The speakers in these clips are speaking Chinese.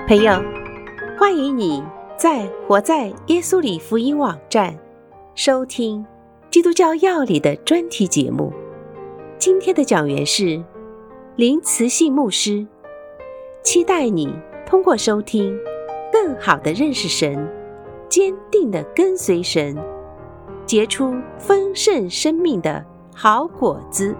朋友，欢迎你在活在耶稣里福音网站收听基督教要理的专题节目。今天的讲员是林慈信牧师，期待你通过收听更好地认识神，坚定地跟随神，结出丰盛生命的好果子。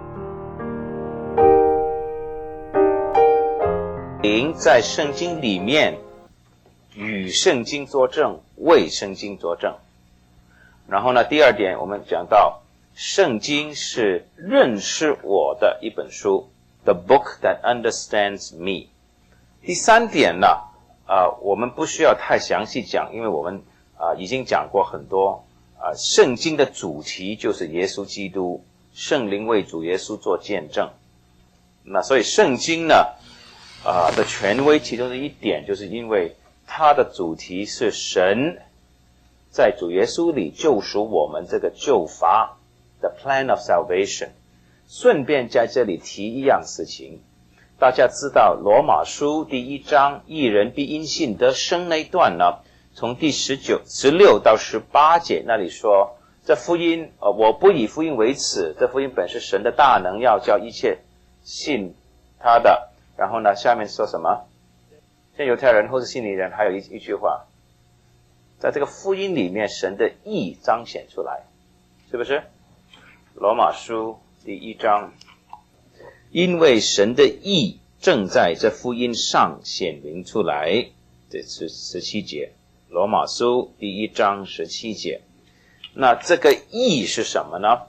灵在圣经里面与圣经作证，为圣经作证。然后呢，第二点我们讲到圣经是认识我的一本书， The book that understands me。 第三点呢，我们不需要太详细讲，因为我们已经讲过很多。圣经的主题就是耶稣基督，圣灵为主耶稣做见证。那所以圣经呢的权威其中的一点，就是因为它的主题是神在主耶稣里救赎我们这个救罚 The plan of salvation。 顺便在这里提一样事情，大家知道罗马书第1章义人必因信得生那一段呢，从第16到18节那里说，这福音我不以福音为耻，这福音本是神的大能，要叫一切信他的。然后呢，下面说什么？像犹太人或是希利人，还有一句话，在这个福音里面，神的义彰显出来，是不是？罗马书第1章，因为神的义正在这福音上显明出来，这是17节。罗马书第1章17节。那这个义是什么呢？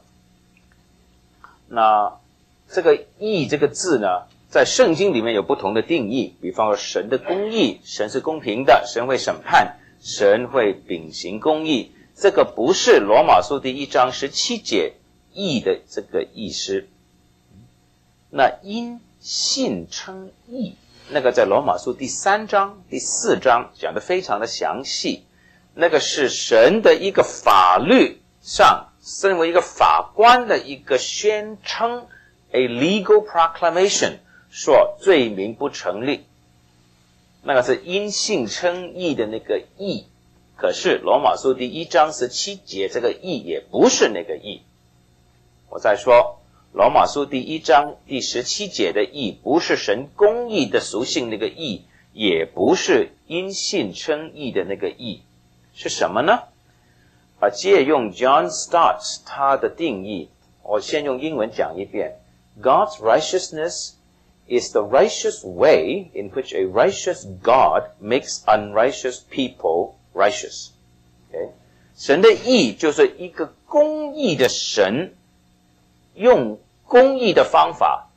那这个义这个字呢，在圣经里面有不同的定义，比方说神的公义，神是公平的，神会审判，神会秉行公义，这个不是罗马书第1章17节义的这个意思。那因信称义，那个在罗马书第3章第4章讲得非常的详细，那个是神的一个法律上身为一个法官的一个宣称， a legal proclamation，说罪名不成立，那个是因信称义的那个义。可是罗马书第1章17节这个义也不是那个义。我再说，罗马书第1章第17节的义不是神公义的属性那个义，也不是因信称义的那个义，是什么呢？借用 John Stott 他的定义，我先用英文讲一遍。 God's righteousness is the righteous way in which a righteous God makes unrighteous people righteous. Okay? 神的义就是一个公义的神用公义的方法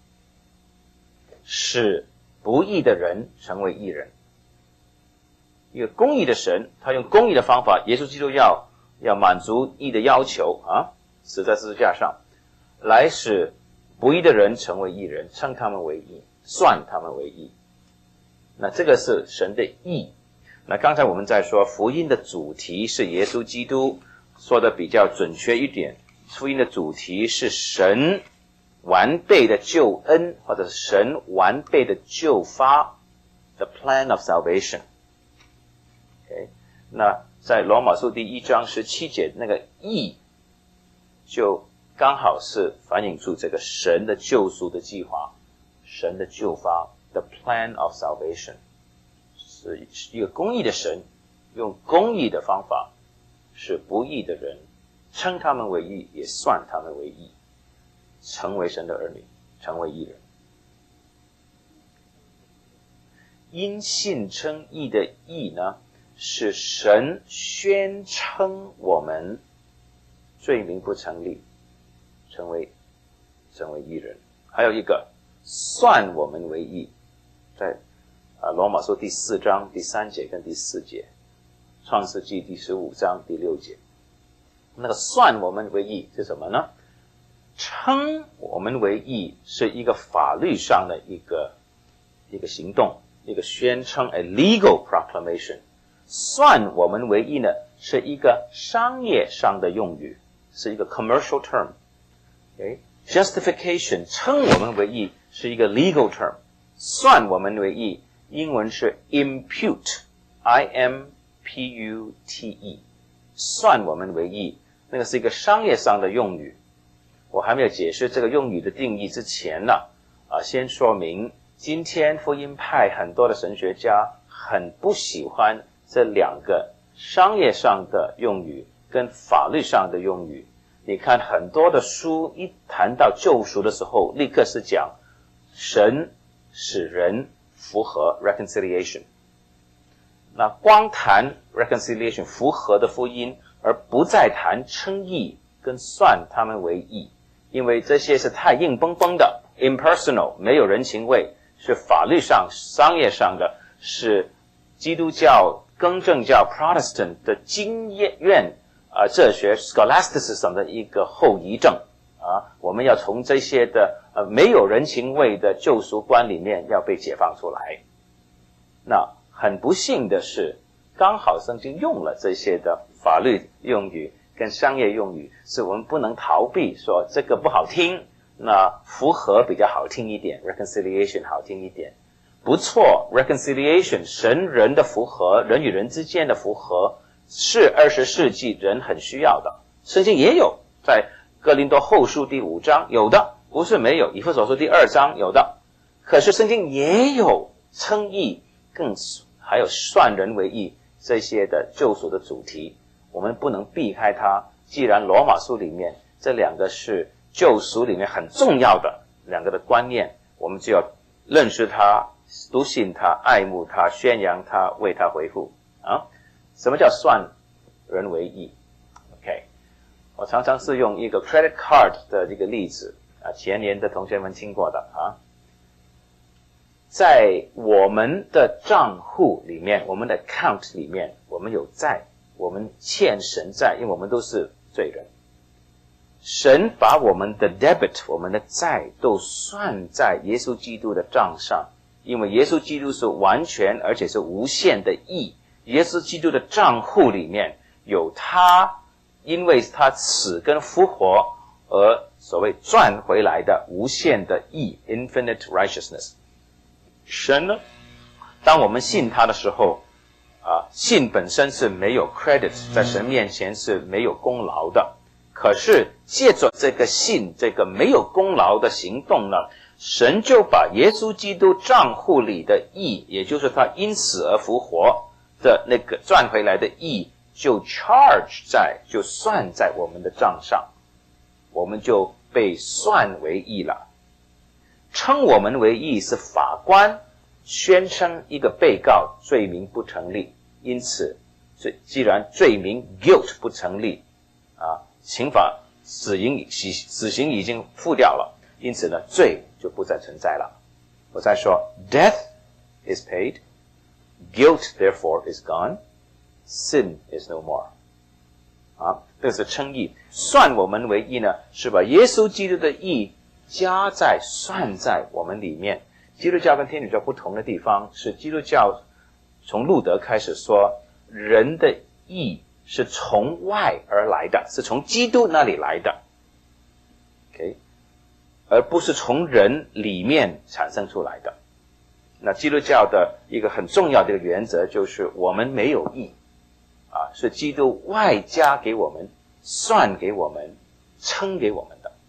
使不义的人成为义人。一个公义的神，他用公义的方法，耶稣基督要满足义的要求死在十字架上，来使不义的人成为义人，称他们为义，算他们为义。那这个是神的义。那刚才我们在说福音的主题是耶稣基督，说的比较准确一点，福音的主题是神完备的救恩，或者神完备的救发 The plan of salvation。 Okay? 那在罗马书第1章17节那个义就刚好是反映出这个神的救赎的计划，神的救发 The plan of salvation， 是一个公义的神用公义的方法使不义的人称他们为义，也算他们为义，成为神的儿女，成为义人。因信称义的义呢，是神宣称我们罪名不成立，成为义人。还有一个算我们为义，在罗马书第4章第3节跟第4节，创世纪第15章第6节。那个算我们为义是什么呢？称我们为义是一个法律上的一个行动，一个宣称 a legal proclamation。 算我们为义呢，是一个商业上的用语，是一个 commercial term。Okay? Justification 称我们为义是一个 legal term， 算我们为义英文是 impute I-M-P-U-T-E 算我们为义，那个是一个商业上的用语。我还没有解释这个用语的定义之前呢，先说明今天福音派很多的神学家很不喜欢这两个商业上的用语跟法律上的用语。你看很多的书一谈到救赎的时候，立刻是讲神使人复合 reconciliation。那光谈 reconciliation 复合的福音，而不再谈称义跟算他们为义，因为这些是太硬崩崩的 impersonal 没有人情味，是法律上商业上的，是基督教更正教 Protestant 的经验哲学 scholasticism 的一个后遗症我们要从这些的没有人情味的救赎观里面要被解放出来。那很不幸的是，刚好圣经用了这些的法律用语跟商业用语，是我们不能逃避说这个不好听，那复合比较好听一点， reconciliation 好听一点。不错， reconciliation 神人的复合，人与人之间的复合是20世纪人很需要的，圣经也有，在哥林多后书第5章有的，不是没有，以弗所书第2章有的。可是圣经也有称义还有算人为义这些的救赎的主题，我们不能避开它。既然罗马书里面这两个是救赎里面很重要的两个的观念，我们就要认识它，笃信它，爱慕它，宣扬它，为它维护什么叫算人为义 ？OK， 我常常是用一个 credit card 的这个例子前年的同学们听过的在我们的账户里面，我们的 account 里面，我们有债，我们欠神债，因为我们都是罪人。神把我们的 debit 我们的债都算在耶稣基督的账上，因为耶稣基督是完全而且是无限的义。耶稣基督的账户里面有他因为他死跟复活而所谓赚回来的无限的义 infinite righteousness。神呢，当我们信他的时候信本身是没有 credit， 在神面前是没有功劳的。可是借着这个信，这个没有功劳的行动呢，神就把耶稣基督账户里的义，也就是他因死而复活的那个赚回来的义，就就算在我们的账上，我们就被算为义了。称我们为义是法官宣称一个被告罪名不成立，因此既然罪名 guilt 不成立刑法死刑已经付掉了，因此呢罪就不再存在了。我再说 death is paid， guilt therefore is gone， sin is no more。这是称义。算我们为义呢，是把耶稣基督的义算在我们里面。基督教跟天主教不同的地方是，基督教从路德开始说人的义是从外而来的，是从基督那里来的 OK， 而不是从人里面产生出来的。那基督教的一个很重要的一个原则就是我们没有义是基督外加给我们，算给我们，称给我们的。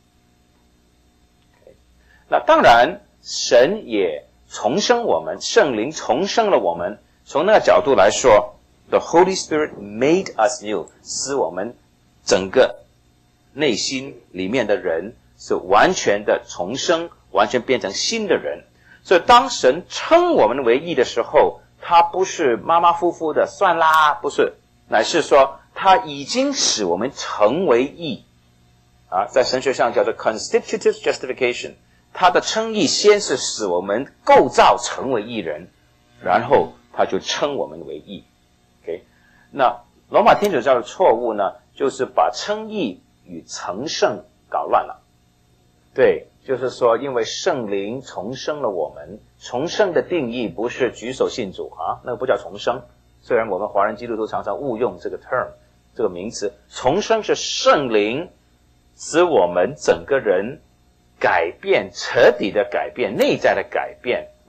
那当然神也重生我们，圣灵重生了我们。从那个角度来说， The Holy Spirit made us new， 使我们整个内心里面的人是完全的重生，完全变成新的人。所以当神称我们为义的时候，他不是马马虎虎的算啦，不是，乃是说他已经使我们成为义在神学上叫做 constitutive justification。他的称义先是使我们构造成为义人，然后他就称我们为义。OK， 那罗马天主教的错误呢，就是把称义与成圣搞乱了。对，就是说因为圣灵重生了我们，重生的定义不是举手信主那个不叫重生。虽然我们华人基督徒常常误用这个 term 这个名词，重生是圣灵使我们整个人改变，彻底的改变，内在的改变，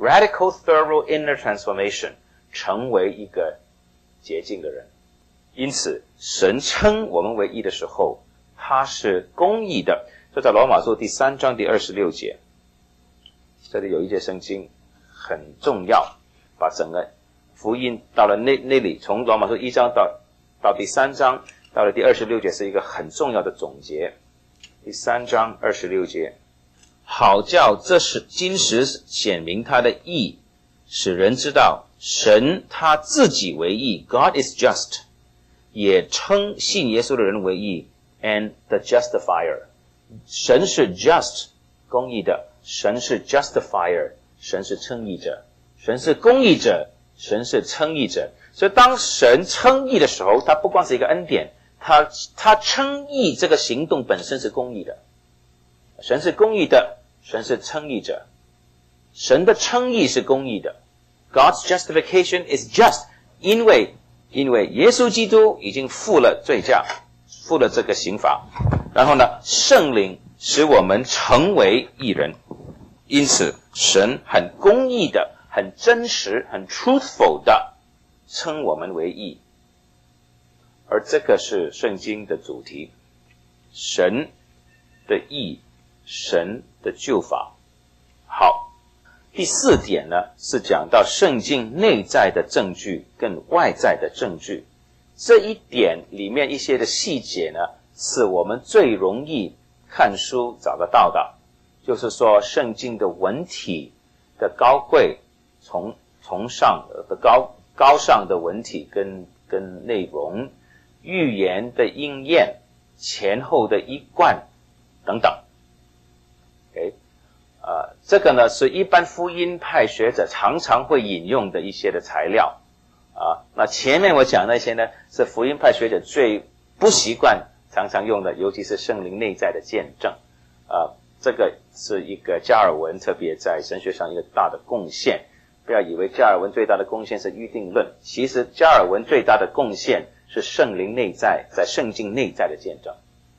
radical thorough inner transformation， 成为一个洁净的人。因此神称我们为义的时候，他是公义的。这在罗马书第3章第26节，这里有一节圣经很重要，把整个福音到了那里，从罗马书1章到第3章，到了第26节是一个很重要的总结。第3章26节，好叫这是今时显明他的义，使人知道神他自己为义 ，God is just， 也称信耶稣的人为义 ，and the justifier。神是 just 公义的，神是 justifier， 神是称义者，神是公义者，神是称义者。所以当神称义的时候，他不光是一个恩典，他称义这个行动本身是公义的。神是公义的，神是称义者，神的称义是公义的。God's justification is just， 因为耶稣基督已经付了罪价，付了这个刑罚，然后呢，圣灵使我们成为义人。因此神很公义的，很真实，很 truthful 的称我们为义。而这个是圣经的主题，神的义，神的救法。好，第4点呢，是讲到圣经内在的证据跟外在的证据。这一点里面一些的细节呢，是我们最容易看书找得到的。就是说圣经的文体的高贵，从上的高尚的文体跟内容，预言的应验，前后的一贯等等。Okay？这个呢是一般福音派学者常常会引用的一些的材料。那前面我讲那些呢，是福音派学者最不习惯常常用的，尤其是圣灵内在的见证。这个是一个加尔文特别在神学上一个大的贡献。不要以为加尔文最大的贡献是预定论，其实加尔文最大的贡献是圣灵内在在圣经内在的见证。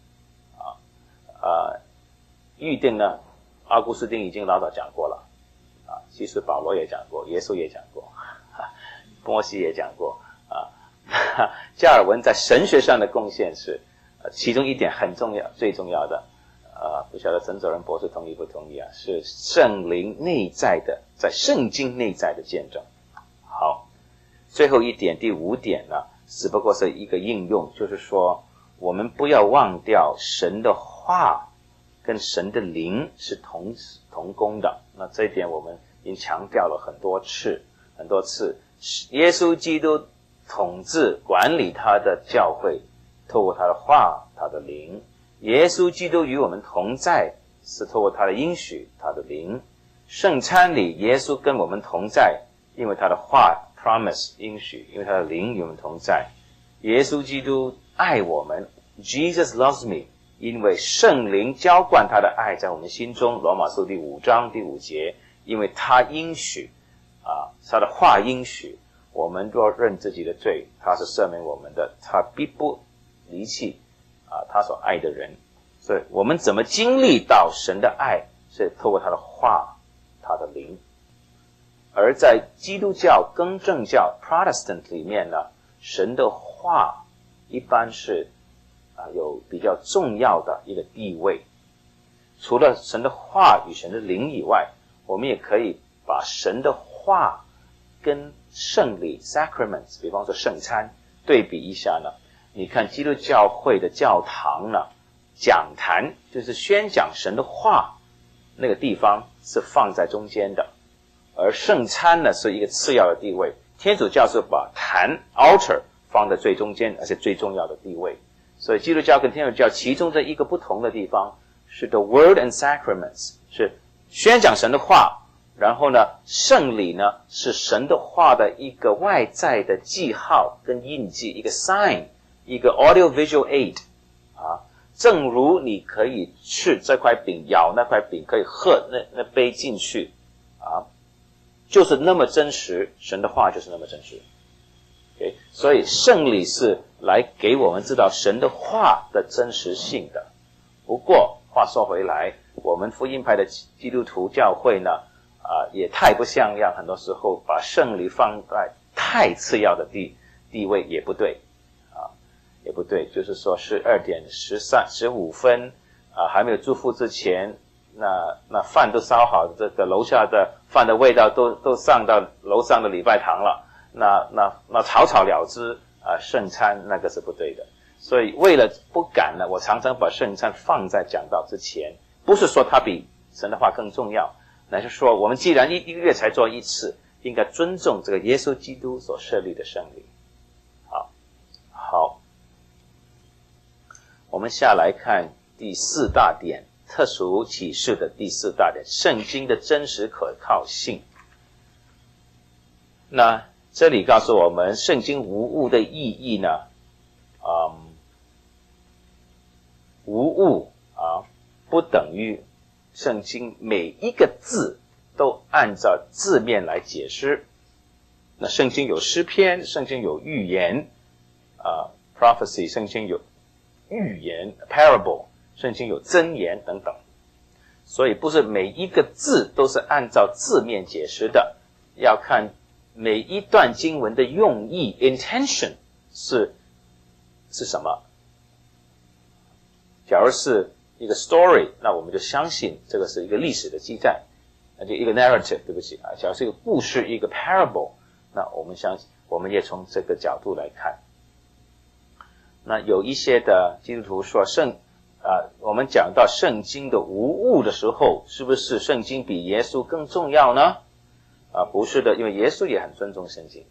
预定呢，阿古斯丁已经老早讲过了。其实保罗也讲过，耶稣也讲过，摩西也讲过。加尔文在神学上的贡献是其中一点很重要，最重要的。不晓得陈佐仁博士同意不同意啊？是圣灵内在的，在圣经内在的见证。好，最后一点，第5点呢，只不过是一个应用，就是说我们不要忘掉神的话跟神的灵是同工的。那这一点我们已经强调了很多次。耶稣基督统治管理他的教会，透过他的话，他的灵。耶稣基督与我们同在，是透过他的应许，他的灵。圣餐里耶稣跟我们同在，因为他的话 promise 应许，因为他的灵与我们同在。耶稣基督爱我们 Jesus loves me， 因为圣灵浇灌他的爱在我们心中，罗马书第5章第5节，因为他应许他的话应许，我们若认自己的罪，他是赦免我们的，他必不离弃他所爱的人。所以我们怎么经历到神的爱，是透过他的话，他的灵。而在基督教更正教 Protestant 里面呢，神的话一般是有比较重要的一个地位。除了神的话与神的灵以外，我们也可以把神的话跟圣礼 Sacraments， 比方说圣餐对比一下呢。你看基督教会的教堂呢，讲坛就是宣讲神的话，那个地方是放在中间的，而圣餐呢是一个次要的地位。天主教是把坛 altar 放在最中间，而且最重要的地位。所以基督教跟天主教其中的一个不同的地方是 the word and sacraments， 是宣讲神的话，然后呢圣礼呢是神的话的一个外在的记号跟印记，一个 sign，一个 audio-visual aid 正如你可以吃这块饼，咬那块饼，可以喝那杯进去就是那么真实，神的话就是那么真实。Okay？ 所以圣礼是来给我们知道神的话的真实性的。不过话说回来，我们福音派的基督徒教会呢也太不像样，很多时候把圣礼放在太次要的地位也不对也不对。就是说12点15分还没有祝福之前，那饭都烧好，这个楼下的饭的味道都上到楼上的礼拜堂了，那草草了之圣餐那个是不对的。所以为了不赶呢，我常常把圣餐放在讲道之前，不是说它比神的话更重要，乃是说我们既然一个月才做一次，应该尊重这个耶稣基督所设立的圣礼。好，我们下来看第4大点，特殊启示的第4大点，圣经的真实可靠性。那这里告诉我们，圣经无误的意义呢，无误不等于圣经每一个字都按照字面来解释。那圣经有诗篇，圣经有预言prophecy， 圣经有预言 parable， 圣经有箴言等等。所以不是每一个字都是按照字面解释的，要看每一段经文的用意 intention 是什么。假如是一个 story， 那我们就相信这个是一个历史的记载，那就一个 narrative， 对不起假如是一个故事，一个 parable， 那我们相信，我们也从这个角度来看。那有一些的基督徒说我们讲到圣经的无误的时候，是不是圣经比耶稣更重要呢？不是的，因为耶稣也很尊重圣经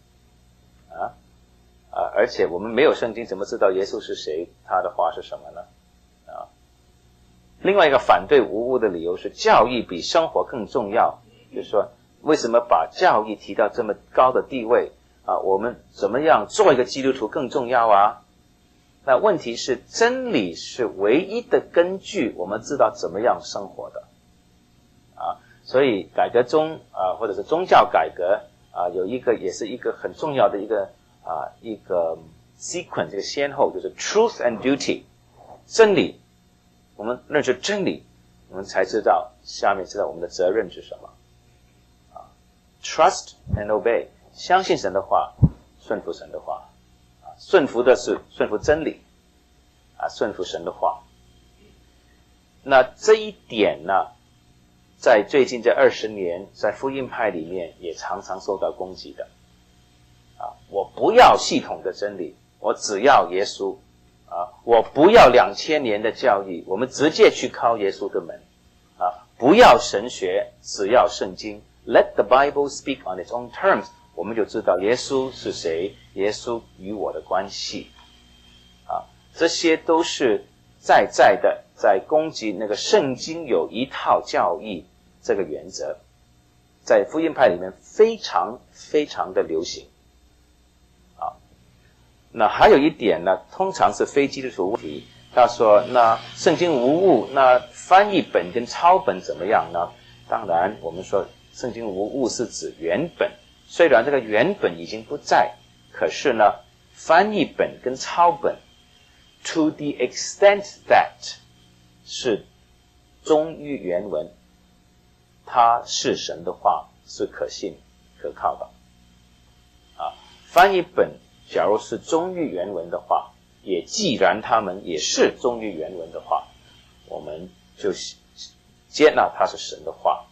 而且我们没有圣经，怎么知道耶稣是谁，他的话是什么呢？另外一个反对无误的理由是教义比生活更重要，就是说为什么把教义提到这么高的地位我们怎么样做一个基督徒更重要那问题是真理是唯一的根据，我们知道怎么样生活的所以改革中或者是宗教改革有一个也是一个很重要的一个sequence， 这个先后，就是 truth and duty， 真理，我们认识真理，我们才知道下面知道我们的责任是什么trust and obey， 相信神的话，顺服神的话顺服的是顺服真理顺服神的话。那这一点呢，在最近这20年，在福音派里面也常常受到攻击的我不要系统的真理，我只要耶稣我不要2000年的教义，我们直接去靠耶稣的门不要神学，只要圣经。 Let the Bible speak on its own terms， 我们就知道耶稣是谁，耶稣与我的关系这些都是在在攻击那个圣经有一套教义这个原则，在福音派里面非常非常的流行那还有一点呢，通常是非基督徒问题，他说那圣经无误，那翻译本跟抄本怎么样呢？当然我们说圣经无误是指原本，虽然这个原本已经不在，可是呢翻译本跟抄本 to the extent that 是忠于原文，它是神的话，是可信可靠的翻译本假如是忠于原文的话，也既然他们也是忠于原文的话，我们就接纳它是神的话。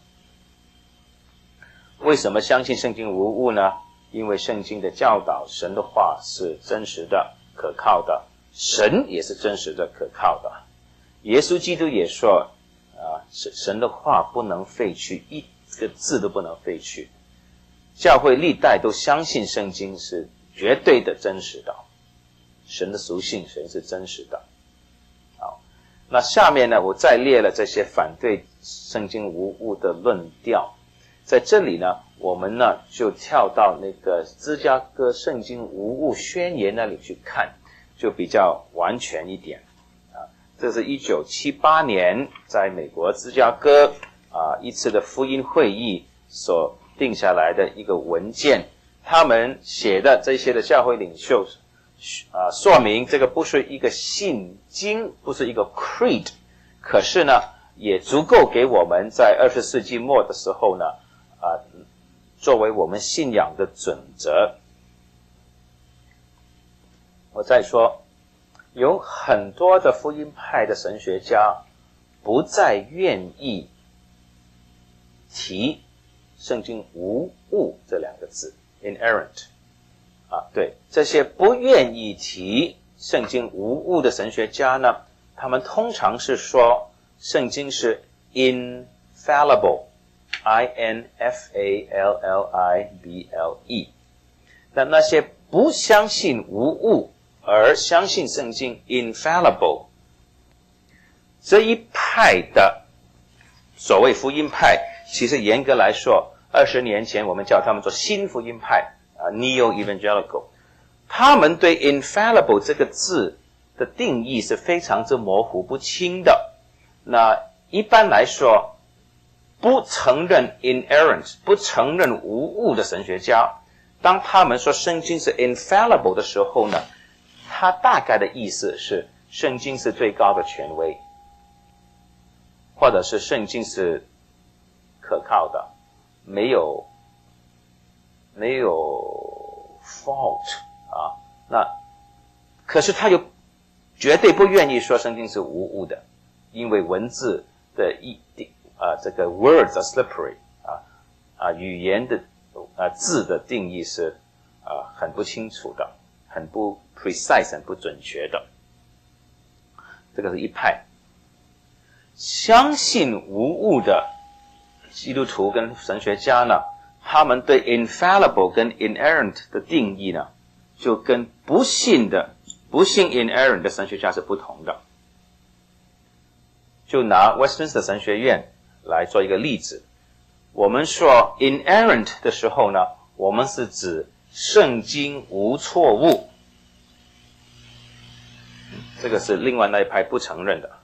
为什么相信圣经无误呢？因为圣经的教导，神的话是真实的可靠的，神也是真实的可靠的。耶稣基督也说神的话不能废去，一个字都不能废去。教会历代都相信圣经是绝对的真实的，神的属性，神是真实的。好，那下面呢，我再列了这些反对圣经无误的论调。在这里呢，我们呢就跳到那个芝加哥圣经无误宣言那里去看，就比较完全一点这是1978年在美国芝加哥一次的福音会议所定下来的一个文件，他们写的这些的教会领袖说明这个不是一个信经，不是一个 creed， 可是呢也足够给我们在20世纪末的时候呢作为我们信仰的准则。我再说，有很多的福音派的神学家不再愿意提圣经无误这两个字 inerrant 对，这些不愿意提圣经无误的神学家呢，他们通常是说圣经是 infallible infallible。 那些不相信无误而相信圣经 infallible 这一派的所谓福音派，其实严格来说20年前我们叫他们做新福音派Neo-Evangelical。 他们对 infallible 这个字的定义是非常之模糊不清的。那一般来说，不承认 inerrant 不承认无误的神学家，当他们说圣经是 infallible 的时候呢，他大概的意思是圣经是最高的权威，或者是圣经是可靠的，没有 fault 那可是他又绝对不愿意说圣经是无误的，因为文字的这个 words are slippery 语言的字的定义是很不清楚的，很不 precise 很不准确的。这个是一派。相信无误的基督徒跟神学家呢，他们对 infallible 跟 inerrant 的定义呢，就跟不信 inerrant 的神学家是不同的。就拿 Westminster 神学院来做一个例子，我们说 inerrant 的时候呢，我们是指圣经无错误，这个是另外那一派不承认的。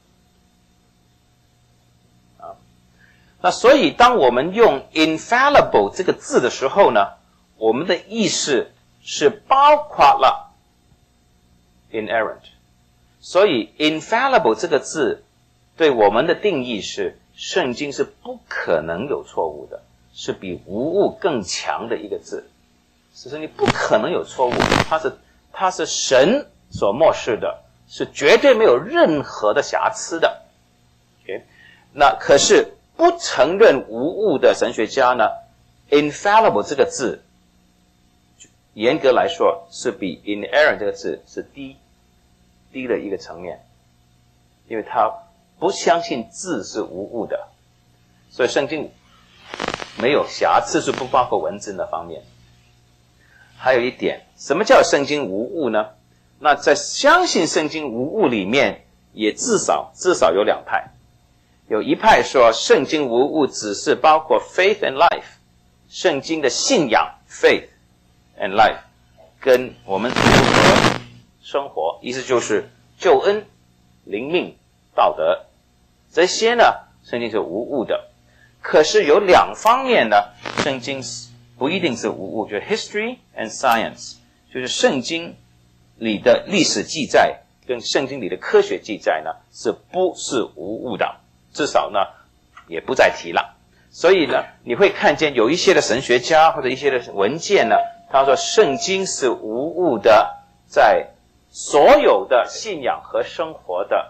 那所以当我们用 infallible 这个字的时候呢，我们的意思是包括了 inerrant。所以 infallible 这个字对我们的定义是圣经是不可能有错误的，是比无误更强的一个字。是圣经不可能有错误，它是神所默示的，是绝对没有任何的瑕疵的。Okay? 那可是不承认无误的神学家呢， infallible 这个字严格来说是比 inerrant 这个字是低的一个层面，因为他不相信字是无误的，所以圣经没有瑕疵，是不包括文字那方面。还有一点，什么叫圣经无误呢？那在相信圣经无误里面，也至少有两派。有一派说圣经无误只是包括 faith and life， 圣经的信仰 faith and life 跟我们如何生活，意思就是救恩、灵命、道德，这些呢圣经是无误的。可是有两方面呢，圣经不一定是无误，就是 history and science， 就是圣经里的历史记载跟圣经里的科学记载呢是不是无误的，至少呢也不再提了。所以呢你会看见有一些的神学家或者一些的文件呢，他说圣经是无误的，在所有的信仰和生活的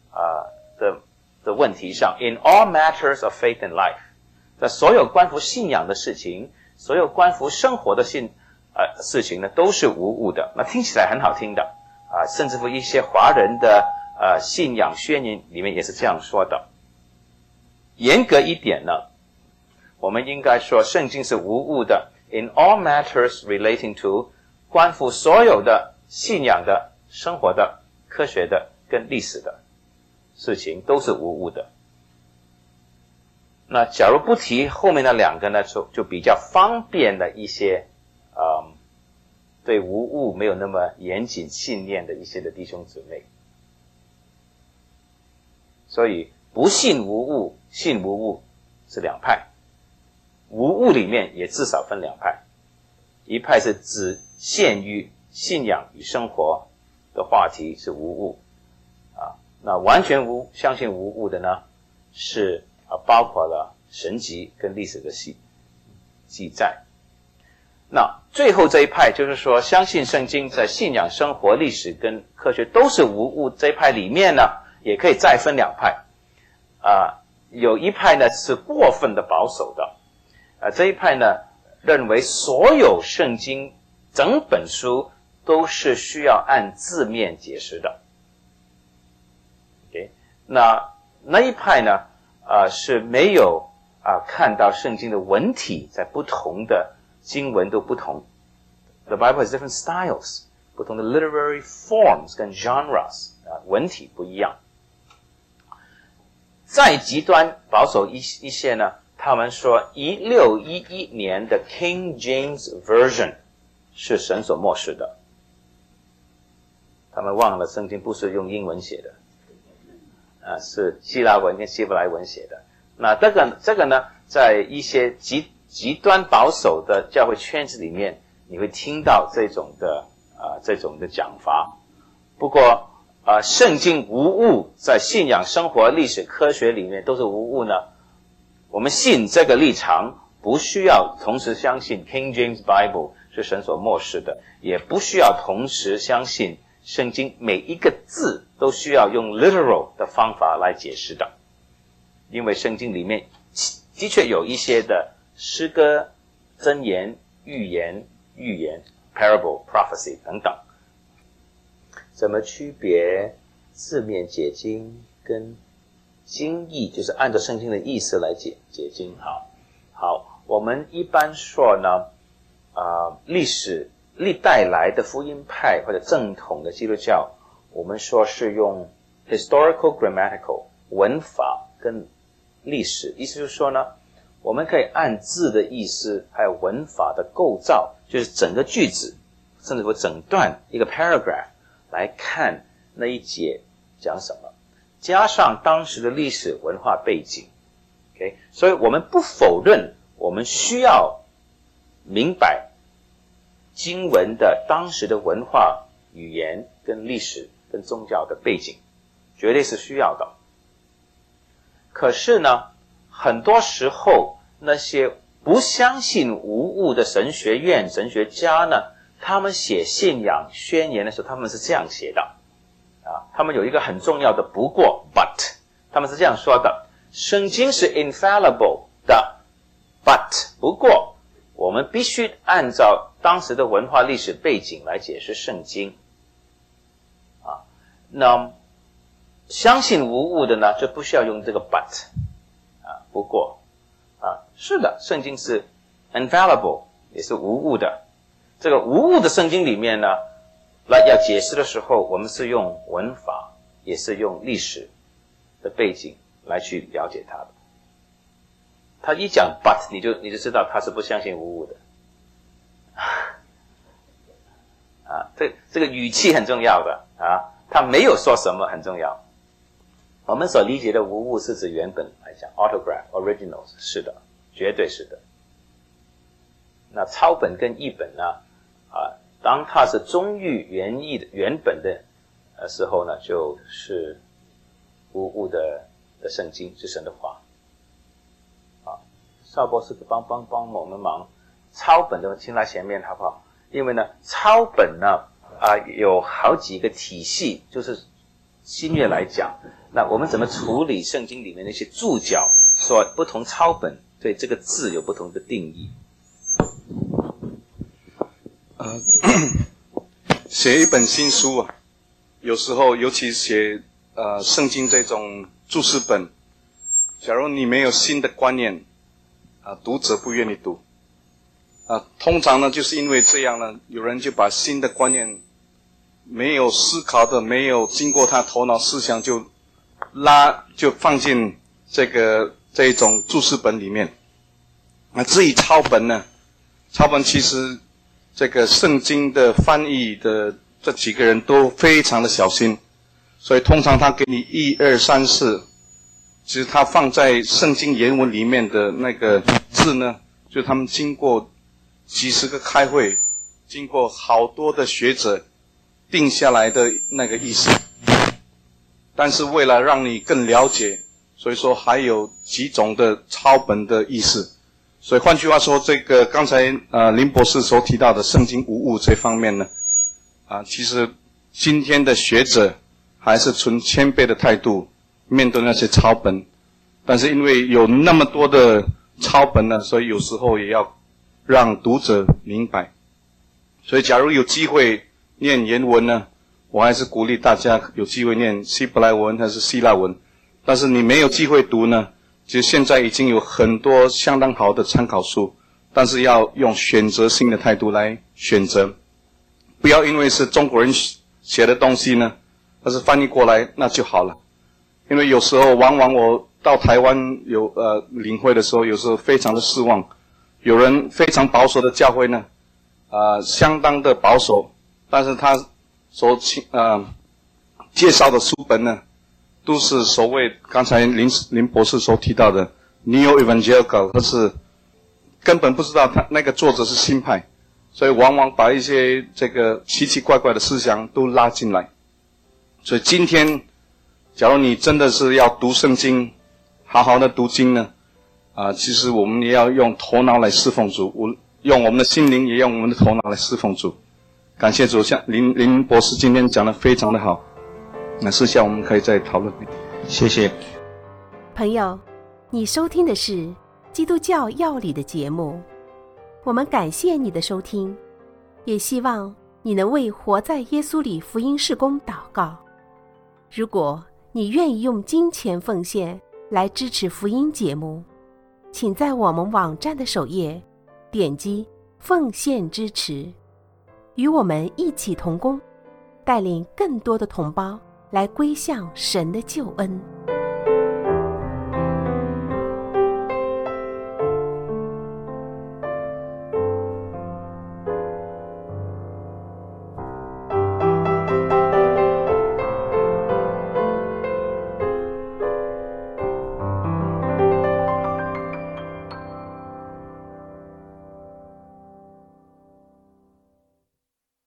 问题上， in all matters of faith and life， 在所有关乎信仰的事情，所有关乎生活的事情呢都是无误的。那听起来很好听的甚至乎一些华人的信仰宣言里面也是这样说的。严格一点呢，我们应该说圣经是无误的 in all matters relating to 关乎所有的信仰的、生活的、科学的跟历史的事情都是无误的。那假如不提后面那两个呢，就比较方便的一些对无误没有那么严谨信念的一些的弟兄姊妹。所以不信无误、信无误是两派，无误里面也至少分两派，一派是只限于信仰与生活的话题是无误那完全相信无误的呢，是包括了神迹跟历史的记载。那最后这一派就是说，相信圣经在信仰、生活、历史跟科学都是无误，这一派里面呢，也可以再分两派。有一派呢是过分的保守的，这一派呢认为所有圣经整本书都是需要按字面解释的。Okay? 那一派呢，是没有看到圣经的文体在不同的经文都不同。The Bible has different styles， 不同的 literary forms 跟 genres， 文体不一样。再极端保守一些呢，他们说1611年的 King James Version 是神所默示的。他们忘了圣经不是用英文写的，是希腊文跟希伯来文写的。那这个呢，在一些极端保守的教会圈子里面，你会听到这种的讲法。不过圣经无误，在信仰、生活、历史、科学里面都是无误呢。我们信这个立场，不需要同时相信 King James Bible 是神所默示的，也不需要同时相信圣经每一个字都需要用 literal 的方法来解释的。因为圣经里面的确有一些的诗歌、箴言、寓言 parable, prophecy 等等。怎么区别字面解经跟经义，就是按照圣经的意思来解经。好，我们一般说呢，历代来的福音派或者正统的基督教，我们说是用 historical grammatical 文法跟历史，意思就是说呢，我们可以按字的意思还有文法的构造，就是整个句子甚至说整段一个 paragraph 来看那一节讲什么，加上当时的历史文化背景。Okay? 所以我们不否认我们需要明白经文的当时的文化、语言跟历史跟宗教的背景，绝对是需要的。可是呢，很多时候那些不相信无误的神学院、神学家呢，他们写信仰宣言的时候，他们是这样写的他们有一个很重要的不过 but， 他们是这样说的：圣经是 infallible 的 but 不过我们必须按照当时的文化历史背景来解释圣经那相信无误的呢，就不需要用这个 but 不过是的，圣经是 infallible 也是无误的。这个无误的圣经里面呢，要解释的时候，我们是用文法也是用历史的背景来去了解它的。他一讲 but 你就知道他是不相信无误的这个语气很重要的他没有说什么很重要。我们所理解的无误是指原本来讲 autograph originals， 是的，绝对是的。那抄本跟译本呢当它是中译原译的原本的时候呢，就是无误的圣经，是神的话邵博士帮我们忙，抄本的请来前面好不好？因为呢，抄本呢有好几个体系，就是新约来讲，那我们怎么处理圣经里面那些注脚，说不同抄本对这个字有不同的定义。 写一本新书有时候尤其写圣经这种注释本，假如你没有新的观念读者不愿意读通常呢就是因为这样呢，有人就把新的观念没有思考的，没有经过他头脑思想就放进这一种注释本里面。至于抄本呢，抄本其实这个圣经的翻译的这几个人都非常的小心，所以通常他给你1、2、3、4，其实他放在圣经原文里面的那个字呢，就他们经过几十个开会，经过好多的学者定下来的那个意思。但是为了让你更了解，所以说还有几种的抄本的意思。 所以换句话说，这个刚才林博士所提到的圣经无误这方面呢，其实今天的学者还是存谦卑的态度面对那些抄本，但是因为有那么多的抄本呢，所以有时候也要让读者明白。所以假如有机会念原文呢，我还是鼓励大家有机会念希伯来文还是希腊文。但是你没有机会读呢，其实现在已经有很多相当好的参考书，但是要用选择性的态度来选择，不要因为是中国人写的东西呢，但是翻译过来那就好了。因为有时候往往我到台湾有领会的时候，有时候非常的失望，有人非常保守的教会呢，相当的保守，但是他所介绍的书本呢，都是所谓刚才林博士所提到的 Neo-Evangelical， 但是根本不知道他那个作者是新派，所以往往把一些这个奇奇怪怪的思想都拉进来。所以今天假如你真的是要读圣经，好好的读经呢，其实我们也要用头脑来侍奉主，用我们的心灵，也用我们的头脑来侍奉主。感谢主，像林博士今天讲得非常的好，那私下我们可以再讨论。 谢谢。 朋友，你收听的是基督教要理的节目，我们感谢你的收听，也希望你能为活在耶稣里福音事工祷告。如果你愿意用金钱奉献来支持福音节目，请在我们网站的首页点击奉献支持，与我们一起同工，带领更多的同胞来归向神的救恩。